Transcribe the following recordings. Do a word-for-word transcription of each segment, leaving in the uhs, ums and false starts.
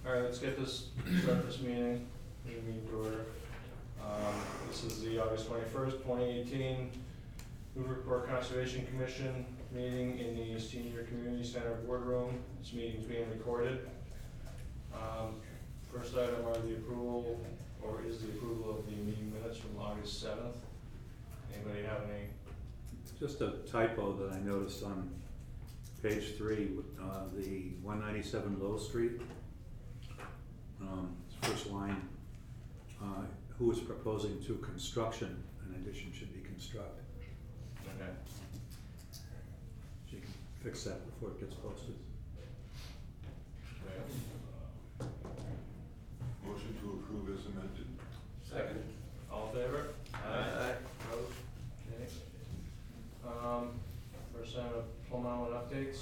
Alright, let's get this, start this meeting, we meet to order. Um, this is the August twenty-first, twenty eighteen, Newburyport Conservation Commission meeting in the Senior Community Center boardroom. This meeting's being recorded. Um, first item are the approval, or is the approval of the meeting minutes from August seventh. Anybody have any? Just a typo that I noticed on page three, uh, the one ninety-seven Low Street. Um, first line, uh, who is proposing to construction, an addition should be construct. Okay. So you can fix that before it gets posted. Okay. Motion to approve as amended. Second. All in favor? Aye. Opposed? Okay. Um, first item of Plum Island updates.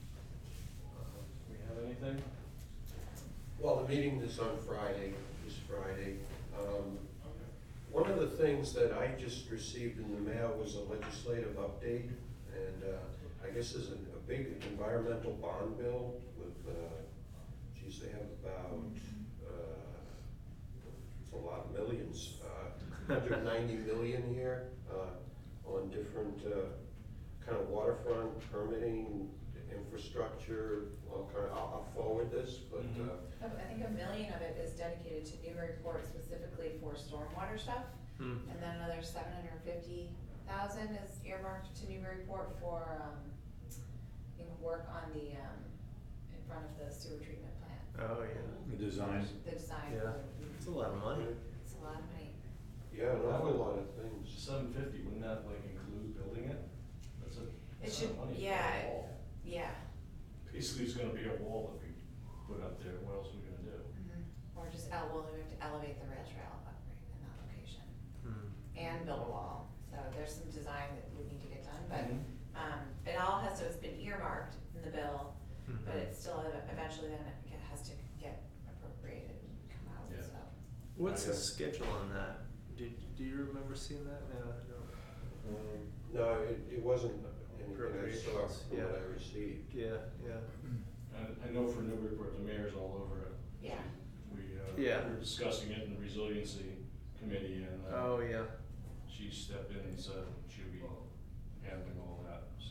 Uh, Do we have anything? Well, the meeting is on Friday, this Friday. Um, One of the things that I just received in the mail was a legislative update, and uh, I guess there's a, a big environmental bond bill with, uh, geez, they have about, uh, it's a lot of millions, uh, one hundred ninety million here uh, on different uh, kind of waterfront permitting, infrastructure, all kind of, I'll, I'll forward this, but Mhm. uh, I think a million of it is dedicated to Newburyport specifically for stormwater stuff. Hmm. And then another seven hundred and fifty thousand is earmarked to Newburyport for, um, you know, work on the, um, in front of the sewer treatment plant. Oh, yeah. The design. The design. Yeah. It's a lot of money. It's a lot of money. yeah, an awful lot of things. Seven fifty, wouldn't that like include building it? That's a, It that's should, a lot of money for yeah, a wall. yeah. Basically, it's gonna be a wall that we put up there, what else are we gonna do? Mhm. Or just ele- well, we have to elevate the rail trail upgrade in that location Hmm. and build a wall. So there's some design that would need to get done, but, Mhm. um, it all has to, it's been earmarked in the bill, but Mhm. it's still ev- eventually then it get- has to get appropriated and come out, Yeah. so. What's the Okay. schedule on that? Do, do you remember seeing that? No, no. Um, No, it, it wasn't anything I saw Appropriations, from what yeah. I received. Yeah, yeah. I, I know for Newburyport, the mayor's all over it. Yeah. We, uh, Yeah. we were discussing it in the resiliency committee, and, uh, Oh, yeah. she stepped in and said she'll be handling all that, so.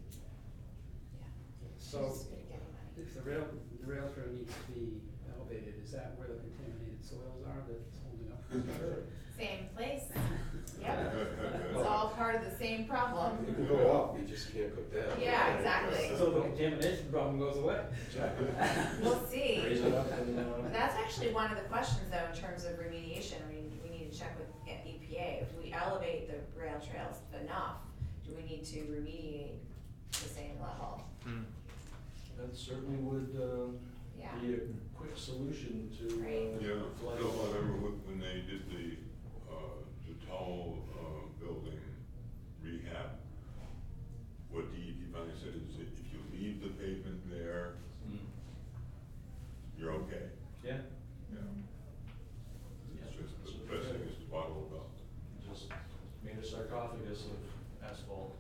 Yeah. So, It's just good at getting money. if the rail, the rail trail needs to be elevated, is that where the contaminated soils are that's holding up construction? Same place, yep, it's all part of the same problem. You can go up, you just can't go down. Yeah, exactly. So the contamination problem goes away? Exactly. We'll see. Raise it up and, uh. But that's actually one of the questions though, in terms of remediation, we, we need to check with E P A. If we elevate the rail trails enough, do we need to remediate the same level? Hmm. That certainly would, um, Yeah. be a quick solution to, uh. Right. Yeah, flood. so I remember when- when they did the, uh, the tall, uh, building rehab, what D E P finally said is that if you leave the pavement there, Mm. you're okay. Yeah, Yeah. Yeah. It's just, So the best good. thing is to bottle it up. just made a sarcophagus of asphalt.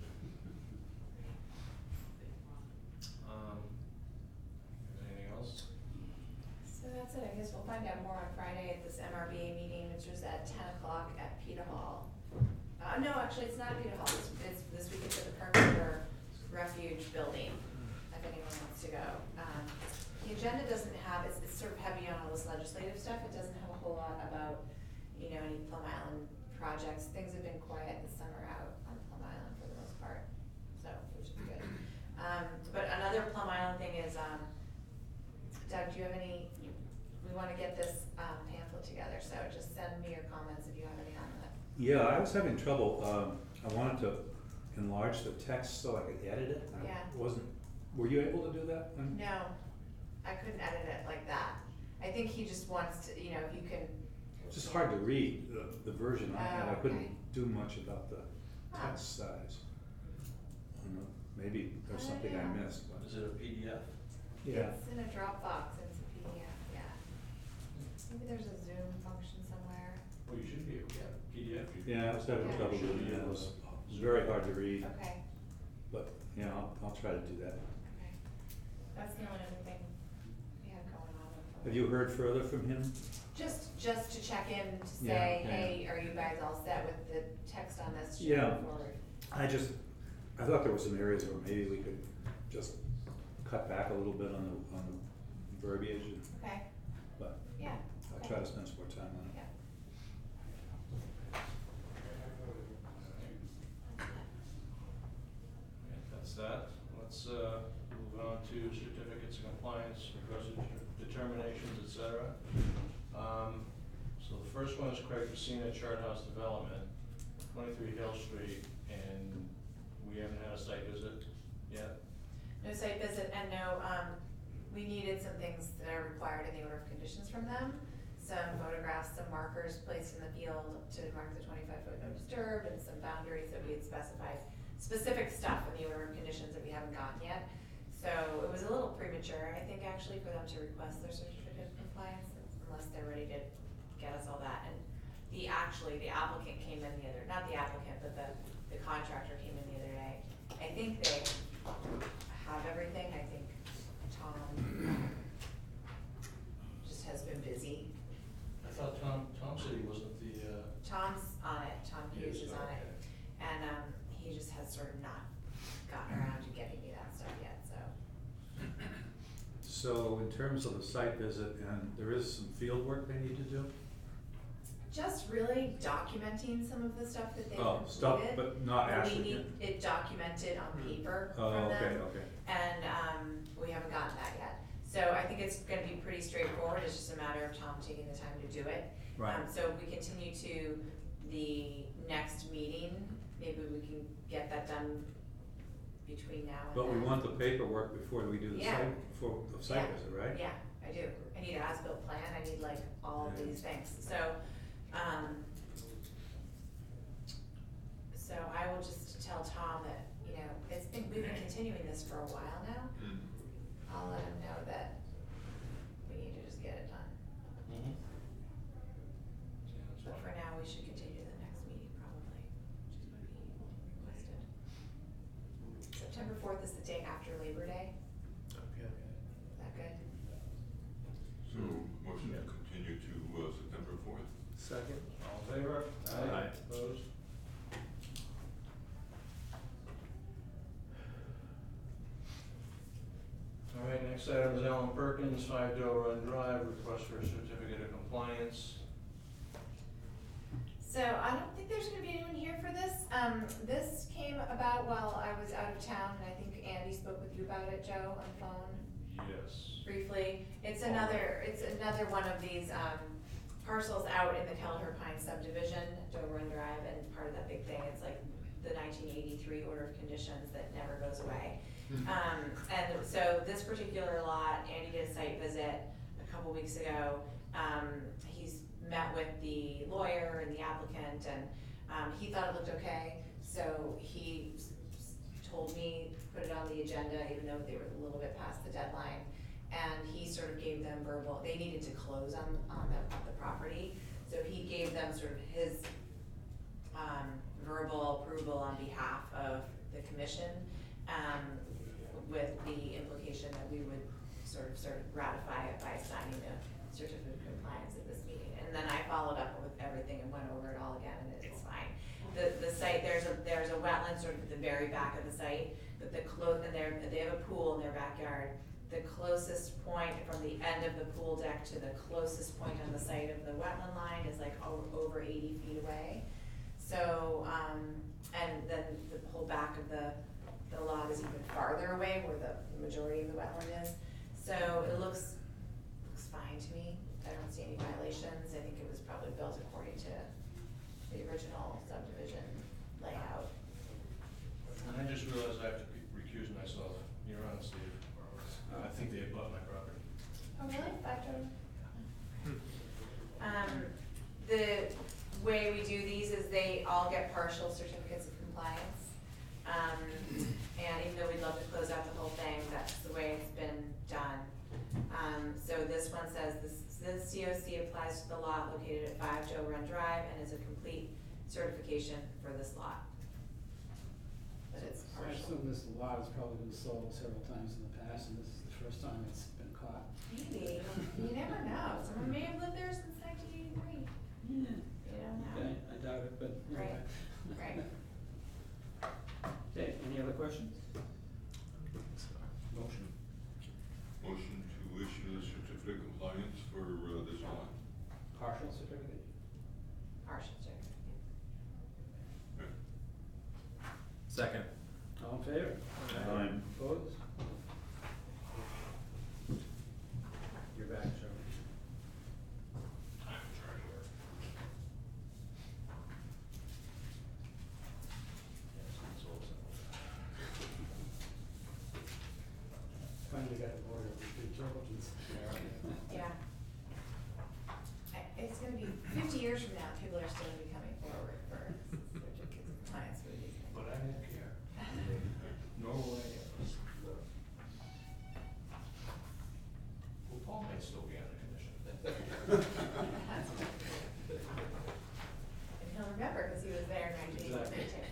Um, anything else? So that's it, I guess we'll find out more on Friday at this M R B A meeting, which is at ten o'clock at Peter Hall. Uh, no, actually, it's not at Peter Hall, it's, it's this week it's at the Perimeter Refuge Building, if anyone wants to go. Um, the agenda doesn't have, it's, it's sort of heavy on all this legislative stuff, it doesn't have a whole lot about, you know, any Plum Island projects. Things have been quiet this summer out on Plum Island for the most part, so, which is good. Um, but another Plum Island thing is, um, Doug, do you have any, we wanna get this, um, pamphlet together, so just send me your comments if you have any on that. Yeah, I was having trouble, um, I wanted to enlarge the text so I could edit it. I Yeah. Wasn't, were you able to do that? Um, No, I couldn't edit it like that. I think he just wants to, you know, if you can. It's just hard to read, the, the version I had, I Oh, okay. couldn't do much about the Oh. text size. I don't know, maybe there's I something I don't know. missed, but. Is it a P D F? Yeah. It's in a Dropbox, and it's a P D F, yeah. Maybe there's a Zoom function somewhere. Well, you should be, able- yeah, P D F. you- Yeah, I was having Yeah. trouble Should doing be it, it able was, to- it was very hard to read, Okay, but, yeah, I'll, I'll try to do that. okay. That's the only other thing we have going on with the Have you heard further from him? Just, just to check in to Yeah, say, yeah. hey, are you guys all set with the text on this? Should we Yeah. move forward? I just, I thought there were some areas where maybe we could just cut back a little bit on the, on the verbiage, and- Okay, but yeah, I'll okay. try to spend some more time on it. Yeah. Okay, that's that. Let's, uh, move on to certificates of compliance, requested determinations, et cetera. Um, so the first one is Craig Casina Chart House Development, twenty-three Hill Street, and we haven't had a site visit yet. No site visit and no, um, we needed some things that are required in the order of conditions from them. Some photographs, some markers placed in the field to mark the twenty-five foot no disturb, and some boundaries that we had specified. Specific stuff in the order of conditions that we haven't gotten yet. So it was a little premature, I think, actually, for them to request their certificate of compliance, unless they're ready to get us all that. And the, actually, the applicant came in the other, not the applicant, but the, the contractor came in the other day. I think they have everything, I think Tom just has been busy. I thought Tom, Tom said he wasn't the, uh. Tom's on it, Tom He Hughes is is, on it, okay. and, um, he just has sort of not gotten around to getting me that stuff yet, so. So in terms of the site visit, and there is some field work they need to do? Just really documenting some of the stuff that they've Oh, completed. stuff, but not And actually. We need it documented on paper Oh, from okay, them, okay. and, um, we haven't gotten that yet. So I think it's gonna be pretty straightforward, it's just a matter of Tom taking the time to do it. Right. Um, so if we continue to the next meeting, maybe we can get that done between now and then. But we want the paperwork before we do the Yeah. site, before the site Yeah. visit, right? Yeah, I do. I need an as-built plan, I need like all of Yeah. these things, so, um, so I will just tell Tom that, you know, it's been, we've been continuing this for a while now. Mm. I'll let him know that we need to just get it done. Mm-hmm. Yeah, that's But fine. for now, we should continue to the next meeting probably, which is what he requested. September fourth is the day after Labor Day, Okay. is that good? So, motion to continue to, uh, September fourth? Second? All in favor? Aye. Opposed? All right, next item is Alan Perkins, Five Doe Run Drive, request for a certificate of compliance. So I don't think there's gonna be anyone here for this. Um, this came about while I was out of town, and I think Andy spoke with you about it, Joe, on the phone Yes. briefly. It's another, it's another one of these, um, parcels out in the Kelleher Pines subdivision, Doe Run Drive, and part of that big thing, it's like the nineteen eighty-three order of conditions that never goes away. Um, and so this particular lot, Andy did a site visit a couple weeks ago. Um, he's met with the lawyer and the applicant, and, um, he thought it looked okay. So he s- s- told me, to put it on the agenda, even though they were a little bit past the deadline. And he sort of gave them verbal, they needed to close on, on the, on the property. So he gave them sort of his, um, verbal approval on behalf of the commission, um, with the implication that we would sort of, sort of ratify it by signing the certificate of compliance at this meeting. And then I followed up with everything and went over it all again, and it's fine. The, the site, there's a, there's a wetland sort of at the very back of the site, but the clo- and they're, they have a pool in their backyard. The closest point from the end of the pool deck to the closest point on the site of the wetland line is like o- over eighty feet away. So, um, and then the whole back of the, the lot is even farther away where the majority of the wetland is. So it looks, looks fine to me. I don't see any violations. I think it was probably built according to the original subdivision layout. And I just realized I have to recuse myself. You're on, Steve. Uh, I think they had bought my property. Oh, really? Five Jordan? Um, the way we do these is they all get partial certificates of compliance. Um, and even though we'd love to close out the whole thing, that's the way it's been done. Um, so this one says, this, this C O C applies to the lot located at Five Joe Run Drive and is a complete certification for this lot. But it's So I partial. assume this lot has probably been sold several times in the past, and this is the first time it's been caught. Maybe, you never certificate of compliance for uh, this lot? Partial certificate? Partial certificate. Second. All in favor? Aye. Opposed? You're back, Charlie. Finally got the board of due diligence. Yeah. I- It's gonna be fifty years from now, people are still gonna be coming forward for certificates of compliance for these things. But I don't care. No way. Well, Paul may still be on the commission. And he'll remember, cause he was there in nineteen eighty-two.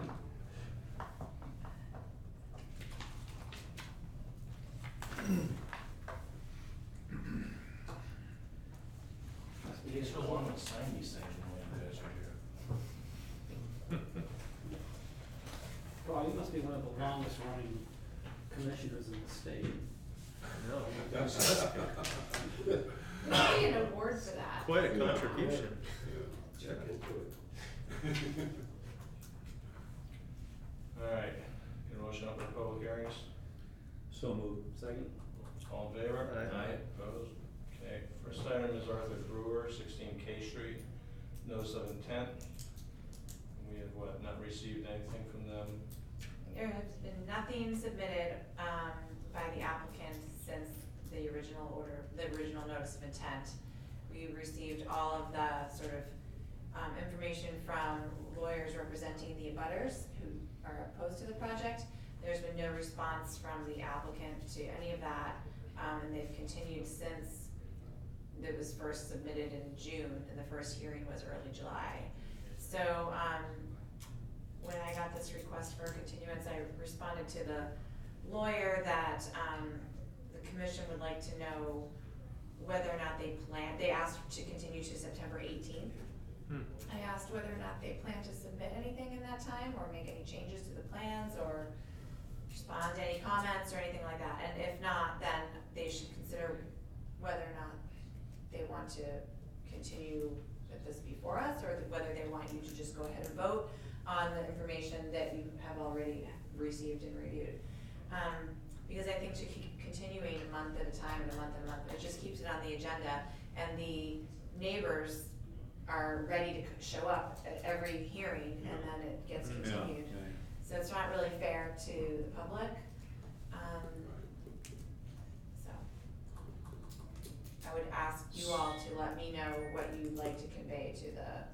Must be He's his the one that signed these things when you guys were here. Paul, you must be one of the longest running commissioners in the state. No, That's, There might be an award for that. quite a contribution. Check into it. Alright, get a motion up for public hearings, So moved. Second? all in favor? Aye. Opposed? Okay, first item is Arthur Brewer, sixteen K Street, notice of intent. We have what, not received anything from them? There has been nothing submitted, um, by the applicant since the original order, the original notice of intent. We received all of the sort of, um, information from lawyers representing the abutters who are opposed to the project. There's been no response from the applicant to any of that, um, and they've continued since it was first submitted in June, and the first hearing was early July. So, um, when I got this request for continuance, I responded to the lawyer that, um, the commission would like to know whether or not they plan, they asked to continue to September eighteenth. Hmm. I asked whether or not they plan to submit anything in that time, or make any changes to the plans, or respond to any comments or anything like that, and if not, then they should consider whether or not they want to continue with this before us, or whether they want you to just go ahead and vote on the information that you have already received and reviewed. Um, because I think to keep continuing a month at a time and a month and a month, it just keeps it on the agenda, and the neighbors are ready to c- show up at every hearing, and then it gets Yeah. continued. So it's not really fair to the public, um, so. I would ask you all to let me know what you'd like to convey to the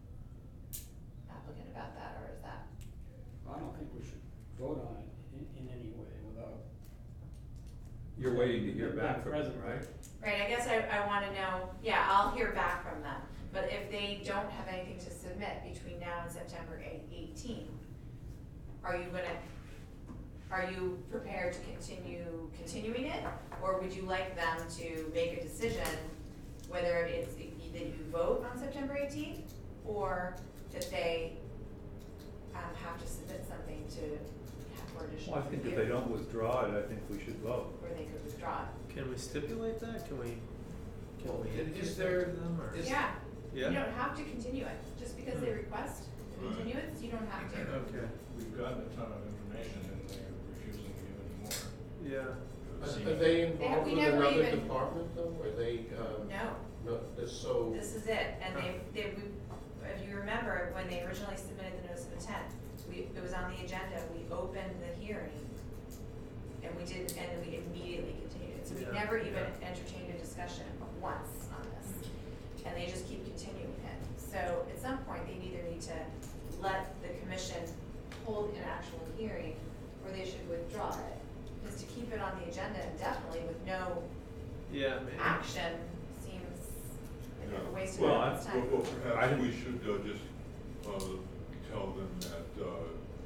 applicant about that, or is that? I don't think we should vote on it in, in any way without. You're waiting to hear Yeah, back from them, present. right? Right, I guess I, I wanna know, yeah, I'll hear back from them, but if they don't have anything to submit between now and September eighteenth, are you gonna, are you prepared to continue continuing it? Or would you like them to make a decision whether it's that you vote on September eighteenth, or that they, um, have to submit something to have for additional Well, I think if review? they don't withdraw it, I think we should vote. Or they could withdraw it. Can we stipulate that? Can we, can Well, we is indicate there- that to them, or? is- Yeah, you Yeah? don't have to continue it, just because they request continuance, you don't have to. Okay, We've gotten a ton of information and they're refusing to give any more. yeah. Are are they involved we with never another even- department though, or they, um, No, no, this- so, this is it, and they, they, we, if you remember, when they originally submitted the notice of intent, we, it was on the agenda, we opened the hearing, and we did, and we immediately continued it, so we Yeah, never even yeah. entertained a discussion once on this, and they just keep continuing it. So at some point, they either need to let the commission hold an actual hearing, or they should withdraw it. Because to keep it on the agenda indefinitely with no Yeah, maybe. action seems like a waste of Well, I- everyone's Well, time. well, I perhaps didn't- we should, uh, just, uh, tell them that, uh,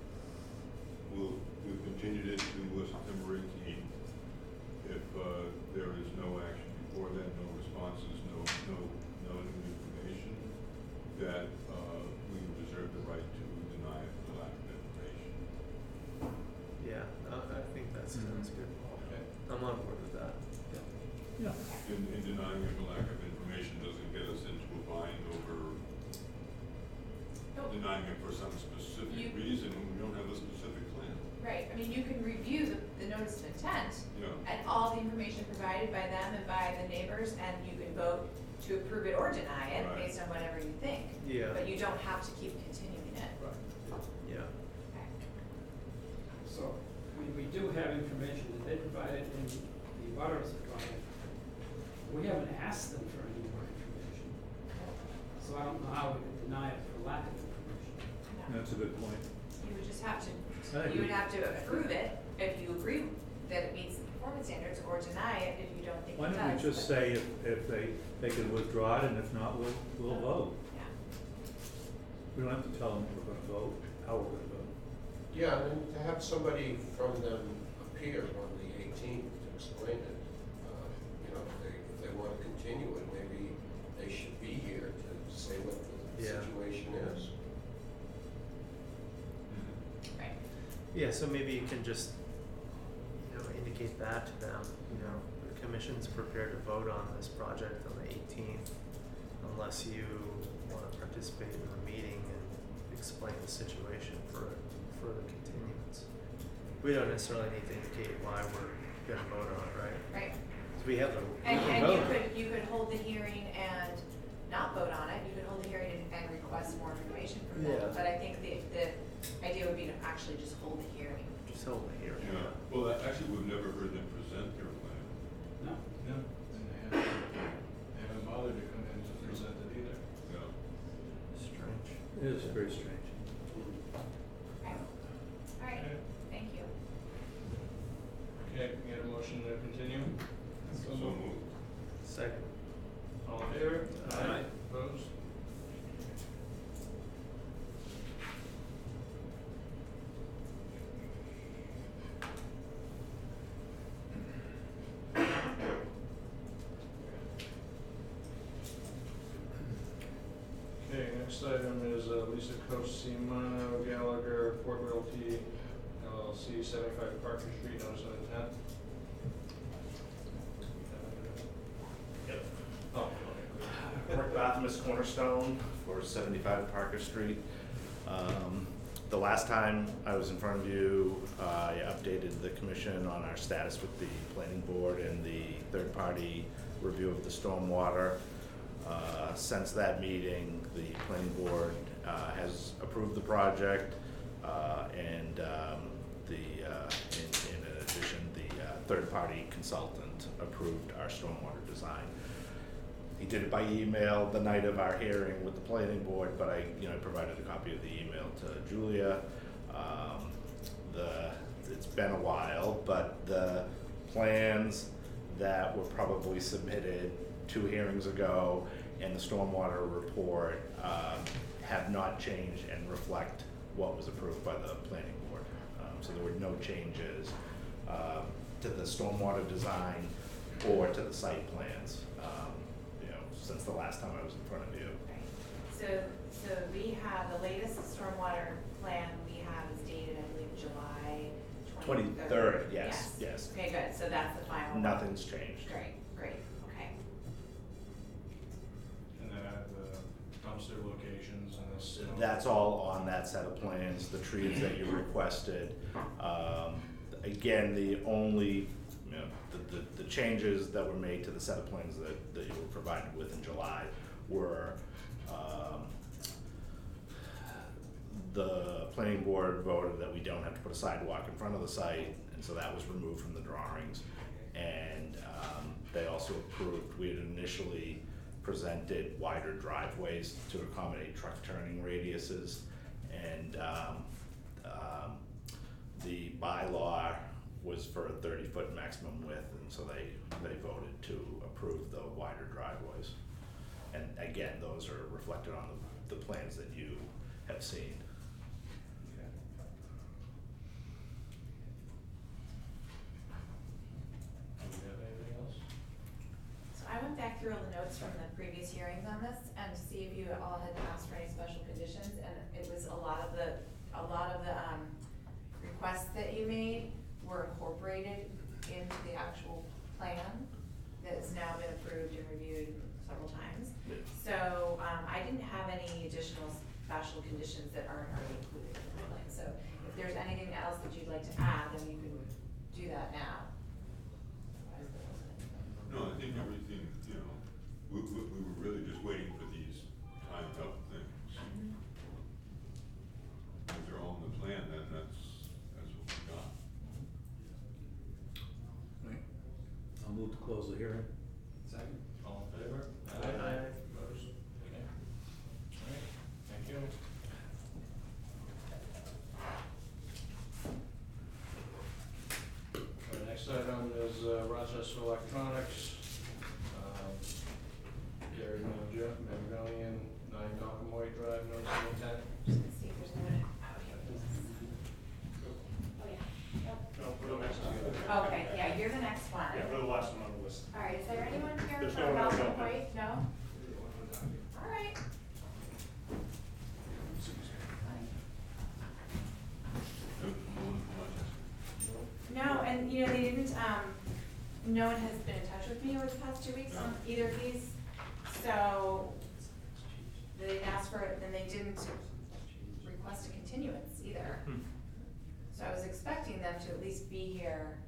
we'll, we've continued it to uh, September eighteenth. If, uh, there is no action before then, no responses, no, no, no new information, that, uh, we reserve the right to deny it for lack of information. Yeah, I, I think that sounds good. Okay. I'm on board with that. Yeah. in, in denying it for lack of information doesn't get us into a bind over Nope. denying it for some specific You- reason, when we don't have a specific plan. Right, I mean, you can review the, the notice of intent Yeah. and all the information provided by them and by the neighbors, and you can vote to approve it or deny it Right. based on whatever you think. Yeah. But you don't have to keep continuing it. Right. Yeah. Okay. So, we, we do have information that they provided and the butters provided. We haven't asked them for any more information. So I don't know how we could deny it for lack of information. No. That's a good point. You would just have to, I you would agree. have to approve it if you agree that it meets the performance standards, or deny it if you don't think it Why does. don't we just but- say if, if they, they can withdraw it, and if not, we'll, we'll vote. Yeah. We don't have to tell them we're gonna vote, how we're gonna vote. Yeah, and to have somebody from them appear on the eighteenth to explain it, uh, you know, if they, if they wanna continue it, maybe they should be here to say what the Yeah. situation is. Right. Yeah, so maybe you can just, you know, indicate that to them, you know, the commission's prepared to vote on this project on the eighteenth, unless you wanna participate in the meeting and explain the situation for, for the continuance. We don't necessarily need to indicate why we're gonna vote on it, right? Right. 'Cause we have the, we And, can and you vote. could, you could hold the hearing and not vote on it, you could hold the hearing and, and request more information from them. Yeah. But I think the, the idea would be to actually just hold the hearing. Just hold the hearing. Yeah, well, that- actually, we've never heard them present their plan. No? No, and they haven't, they haven't bothered to come in to present it either. Yeah. Strange. It is very strange. Okay. All right, Okay. thank you. Okay, we get a motion to continue? So moved. Second. All in favor? Aye. Opposed? Okay, next item is uh, Lisa Cosimano Gallagher, Port Realty L L C, seventy-five Parker Street, notice of intent. Yep. Oh, okay. Rick Bathamus Cornerstone for seventy-five Parker Street. Um, The last time I was in front of you, I updated the commission on our status with the planning board and the third-party review of the stormwater. Uh, Since that meeting, the planning board uh, has approved the project, uh, and um, the, uh, in in addition, the uh, third-party consultant approved our stormwater design. He did it by email the night of our hearing with the planning board, but I, you know, I provided a copy of the email to Julia. Um, the, it's been a while, but the plans that were probably submitted two hearings ago and the stormwater report, um, have not changed and reflect what was approved by the planning board. Um, so there were no changes, um, to the stormwater design or to the site plans. Um, you know, since the last time I was in front of you. Right. So, so we have, the latest stormwater plan we have is dated, I believe, July twenty-third. Twenty-third, yes, yes. Okay, good, so that's the final one. Nothing's changed. Great, great, okay. And then add the dumpster locations and this. you know, That's all on that set of plans, the trees that you requested. Um, again, the only, you know, the, the, the changes that were made to the set of plans that, that you were provided with in July were, um, the planning board voted that we don't have to put a sidewalk in front of the site, and so that was removed from the drawings. And, um, they also approved, we had initially presented wider driveways to accommodate truck turning radiuses. And, um, um, the bylaw was for a thirty foot maximum width, and so they, they voted to approve the wider driveways. And again, those are reflected on the, the plans that you have seen. Okay. Do we have anything else? So I went back through all the notes from the previous hearings on this and to see if you all had asked for any special conditions, and it was a lot of the, a lot of the, um, requests that you made were incorporated into the actual plan that has now been approved and reviewed several times. So, um, I didn't have any additional special conditions that aren't already included in the plan. So if there's anything else that you'd like to add, then you can do that now. Otherwise, there wasn't anything. No, I think everything, you know, we, we, we were really just waiting for these timed up things. If they're all in the plan, then that's, that's what we got. Right. I'll move to close the hearing. Second. All in favor? Aye. Opposed? Okay. All right, thank you. Our next item is uh, Rochester Electronics. Um, Gary Manager, Magnolian, nine Malcolm White Drive, notice of intent. Just gonna see if there's anyone out here. Oh, yeah. Yep. No, we're the next one. Okay, yeah, you're the next one. Yeah, we're the last one on the list. All right, is there anyone here There's from no one else Malcolm out there. White? No? All right. No, and you know, they didn't, um, no one has been in touch with me over the past two weeks on either of these. So they didn't ask for it, and they didn't request a continuance either. Hmm. So I was expecting them to at least be here,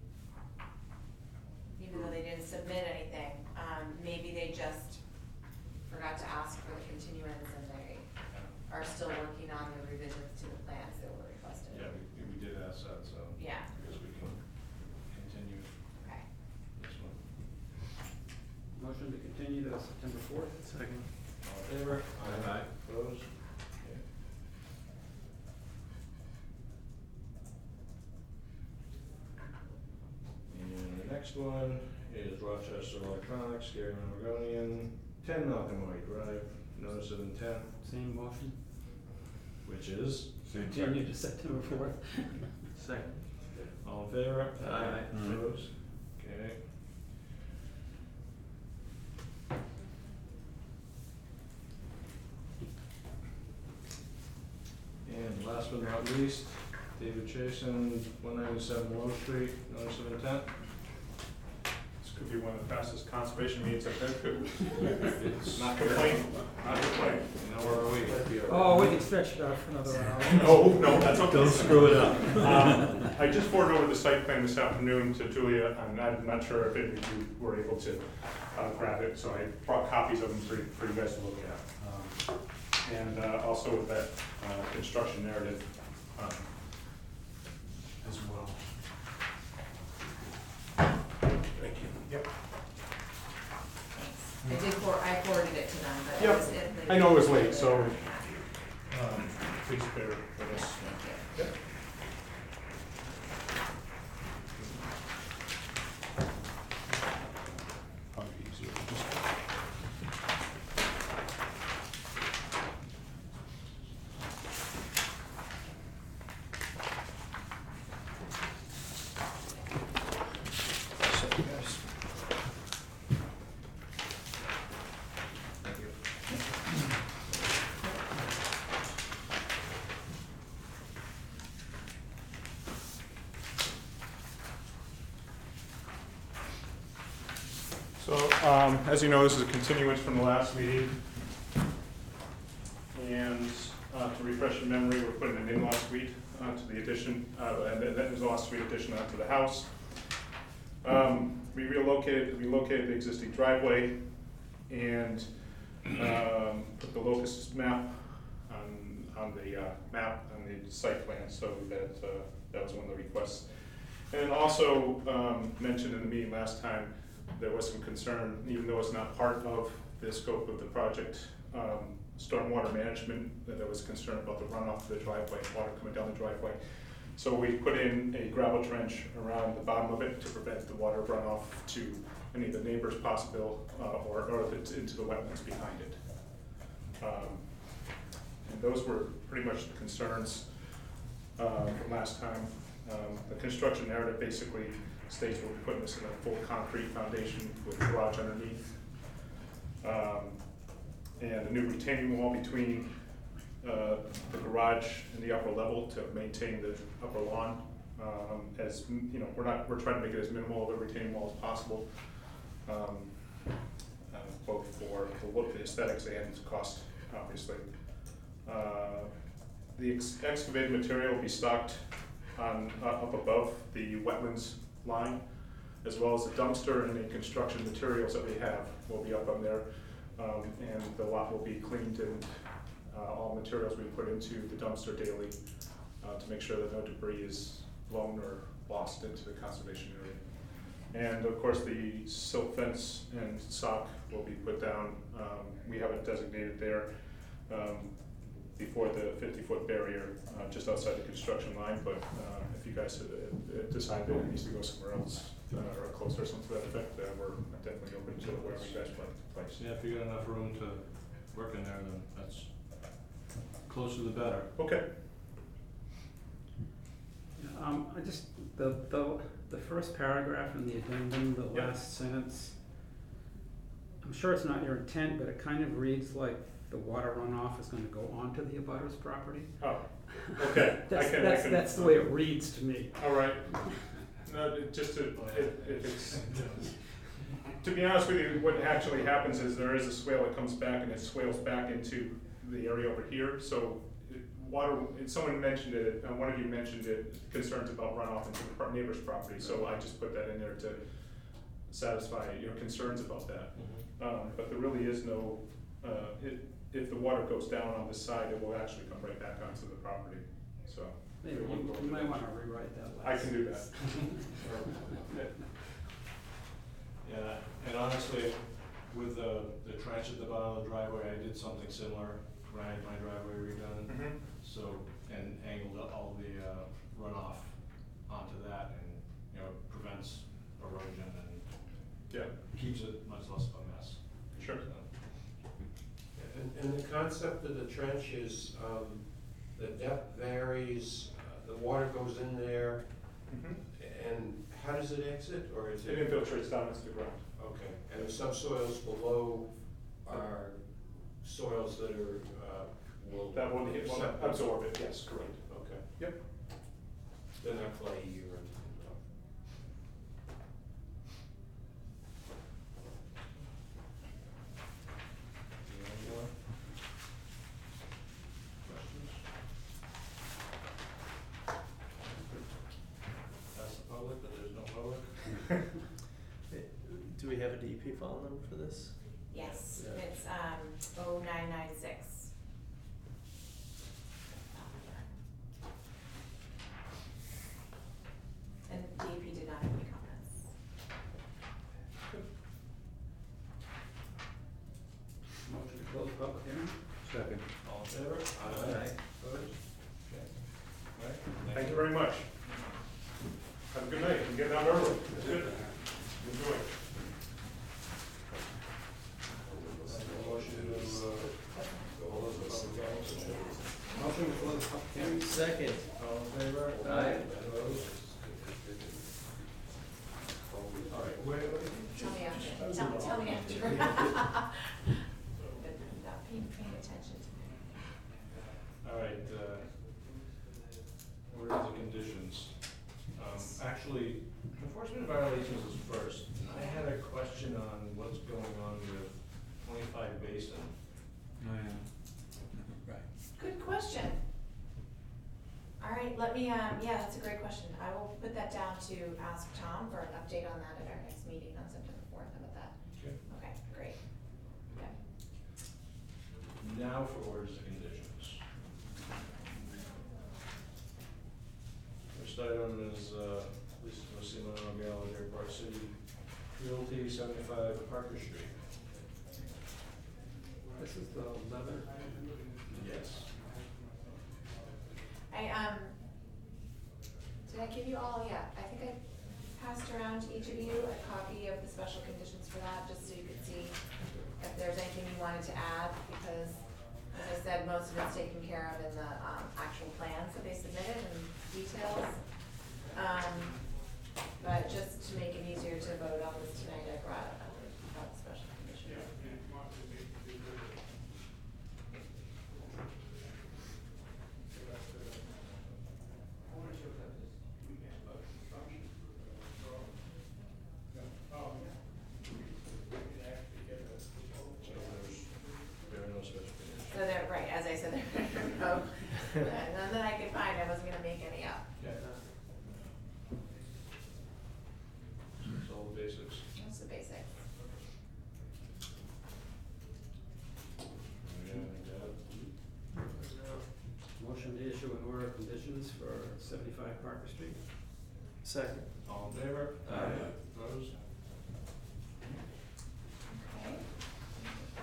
even though they didn't submit anything. Um, maybe they just forgot to ask for the continuance and they are still working on the revisions to the plans that were requested. Yeah, we, we did ask that, so. Yeah. I guess we can continue Okay. this one. Motion to continue to September fourth. Second. All in favor? Aye. Opposed? Okay. And the next one is Rochester Electronics, Gary Margonian, ten Malcolm White Drive, notice of intent, Same motion, which is? continue to September fourth. Second. All in favor? Aye. Aye. Opposed? Okay. And last but not least, David Chason, one ninety-seven Low Street, notice of intent. This could be one of the fastest conservation meetings I've been to. It's Not complaining, not complaining. Now where are we? Oh, we can stretch it out for another hour. No, no, that's okay. Don't screw it up. Um, I just forwarded over the site plan this afternoon to Julia, and I'm not sure if any of you were able to uh, grab it, so I brought copies of them for, for you guys to look at. Um, And uh, also with that uh, construction narrative um, as well. Thank you. Yep. I did for, I forwarded it to them, but it Yep. was in the. I know it was late, so um, please bear with us. Thank you. Yep. Probably easier to just- Sorry, guys. Thank you. So, um, as you know, this is a continuance from the last meeting. And, uh, to refresh your memory, we're putting an in-law suite onto the addition, uh, and then there's a suite addition onto the house. Um, we relocated, relocated the existing driveway and, um, put the locus map on, on the, uh, map, on the site plan, so that, uh, that was one of the requests. And also, um, mentioned in the meeting last time, there was some concern, even though it's not part of the scope of the project, um, stormwater management, that there was concern about the runoff of the driveway, water coming down the driveway. So we put in a gravel trench around the bottom of it to prevent the water runoff to any of the neighbors possible, uh, or, or if it's into the wetlands behind it. Um, and those were pretty much the concerns, uh, from last time. Um, the construction narrative basically states we'll be putting this in a full concrete foundation with a garage underneath. Um, and a new retaining wall between, uh, the garage and the upper level to maintain the upper lawn. Um, as, you know, we're not, we're trying to make it as minimal of a retaining wall as possible. Um, look, the aesthetics, and cost, obviously. Uh, The ex- excavated material will be stocked on, uh, up above the wetlands line, as well as the dumpster and the construction materials that we have will be up on there. Um, and the lot will be cleaned and, uh, all materials we put into the dumpster daily, uh, to make sure that no debris is blown or lost into the conservation area. And of course, the silt fence and sock will be put down. Um, we have it designated there, um, before the fifty-foot barrier, uh, just outside the construction line, but, uh, if you guys uh, uh, decide that it needs to go somewhere else, uh, or closer or something to that effect, uh, we're definitely open to wherever you guys want to place. Yeah, if you got enough room to work in there, then that's, closer the better. Okay. Um, I just, the, the, the first paragraph in the addendum, the Yeah. last sentence, I'm sure it's not your intent, but it kind of reads like the water runoff is gonna go onto the abutter's property. Oh, okay. I That's, can, I that's, can. that's the way it reads to me. All right. No, it- just to, if, if it's, to be honest with you, what actually happens is there is a swale that comes back and it swales back into the area over here, so it- water, and someone mentioned it, uh, one of you mentioned it, concerns about runoff into the pro- neighbor's property, so I just put that in there to satisfy your concerns about that. Um, but there really is no, uh, it, if the water goes down on this side, it will actually come right back onto the property, so. Maybe it won't you, go you over might there. wanna rewrite that last. I can do that. Yeah, and honestly, with the, the trench at the bottom of the driveway, I did something similar when I had my driveway redone. Mhm. So, and angled all the uh, runoff onto that and, you know, prevents erosion and Yeah, keeps it much less of a mess. sure. So, And, and the concept of the trench is, um, the depth varies, uh, the water goes in there, Mhm. and how does it exit, or is It it? infiltrates down into the ground. Okay, and the subsoils below are soils that are, uh, will. That will, it will accept- absorb it, yes, correct. Okay, Yep. they're not clayey or anything, no. any more questions? That's the public, but there's no public? Do we have a D E P file number for this? Yes, Yeah. it's, um, oh nine nine six. And D E P did not have any comments. Motion to close public hearing? Second. All in favor? Aye. Opposed? Okay. All right. Thank you very much. Have a good night, and get out early. It's good. Enjoy. Motion to, uh, close the public hearing. Motion to close public hearing? Second. All in favor? Aye. Opposed? All right, wait, wait. Tell me after, tell, tell me after. But not paying, paying attention to me. All right, uh, what are the conditions? Um, actually, enforcement violations is first. I had a question on what's going on with twenty-five Basin. Oh, yeah. Right. Good question. All right, let me, um, yeah, that's a great question. I will put that down to ask Tom for an update on that at our next meeting on September fourth. How about that? Okay. Okay, great. Okay. Now for orders of conditions. First item is, uh, Lisa Mosima, Gallery, Park City Realty, seventy-five Parker Street. This is the leather. Yes. I, um, did I give you all, yeah, I think I passed around to each of you a copy of the special conditions for that, just so you could see if there's anything you wanted to add, because, as I said, most of it's taken care of in the, um, actual plans that they submitted and details. Um, but just to make it easier to vote on this tonight, I brought, uh, brought the special conditions. So there's None that I could find, I wasn't gonna make any up. Okay. It's all the basics. That's the basics. Yeah, I think that- Motion to issue an order of conditions for seventy-five Parker Street. Second. All in favor? Aye. Opposed? Okay. Uh,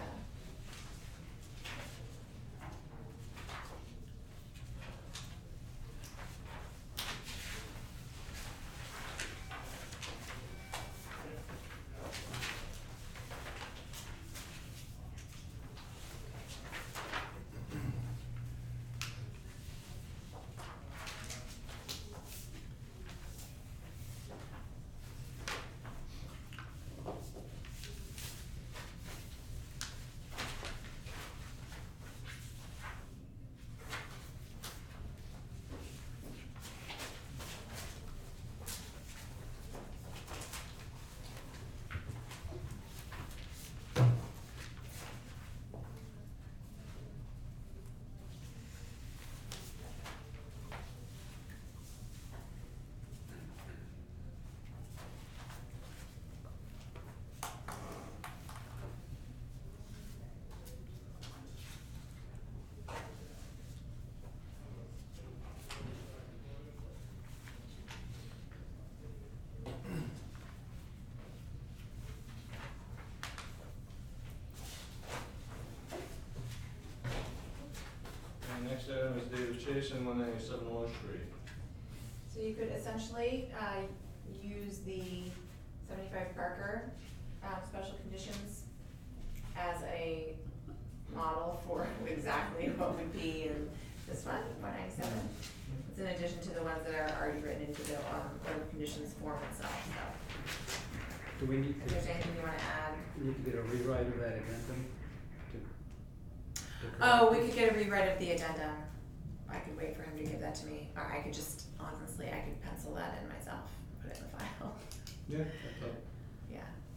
And next item is David Chasen, one ninety-seven Low Street. So you could essentially, uh, use the seventy-five Parker, um, special conditions as a model for exactly what would be in this one, one ninety-seven. It's in addition to the ones that are already written into the, um, order of conditions form itself, so. Do we need If there's to, anything you wanna add? we need to get a rewrite of that addendum to? to Oh, correct we it? could get a rewrite of the addendum. I could wait for him to give that to me, or I could just, honestly, I could pencil that in myself, put it in the file. Yeah. Okay. Yeah.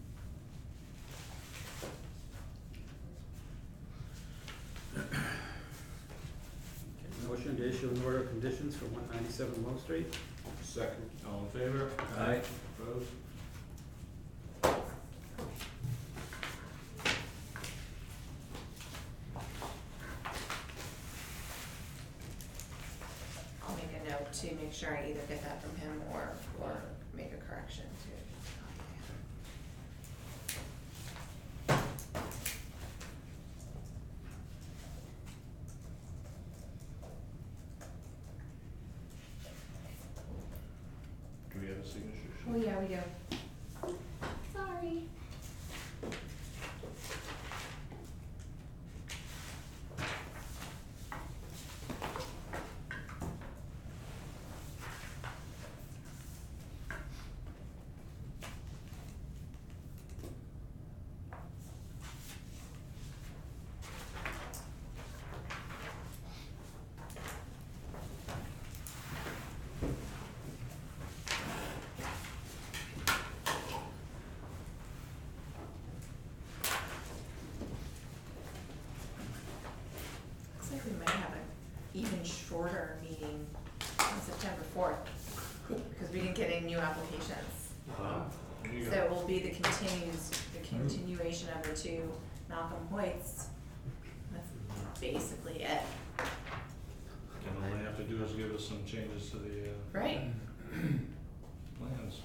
Okay, motion to issue an order of conditions for one ninety-seven Low Street. Second. All in favor? Aye. Opposed? I'll make a note to make sure I either get that from him or, or make a correction to. Do we have a signature sheet? Oh, yeah, we do. Sorry. Looks like we might have an even shorter meeting on September fourth, because we didn't get any new applications. Uh, there you So go. it will be the continues, the continuation of the two Malcolm Hoyts. That's basically it. And all they have to do is give us some changes to the, uh, Right. plans.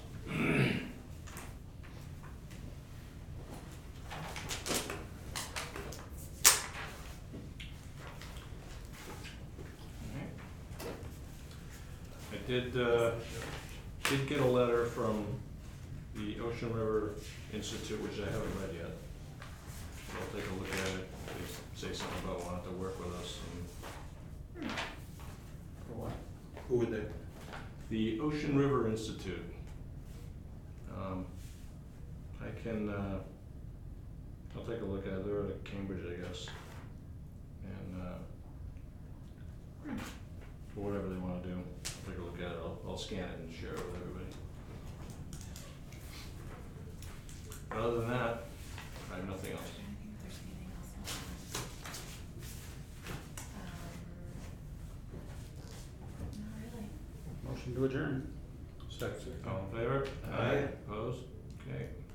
I did, uh, did get a letter from the Ocean River Institute, which I haven't read yet. I'll take a look at it, they say something about wanting to work with us, and For what? Who would they? the Ocean River Institute. Um, I can, uh, I'll take a look at it, they're at Cambridge, I guess. And, uh, for whatever they wanna do, I'll take a look at it, I'll, I'll scan it and share it with everybody. But other than that, I have nothing else. I don't think there's anything else. Um, Motion to adjourn. Second. All in favor? Aye. Opposed? Okay,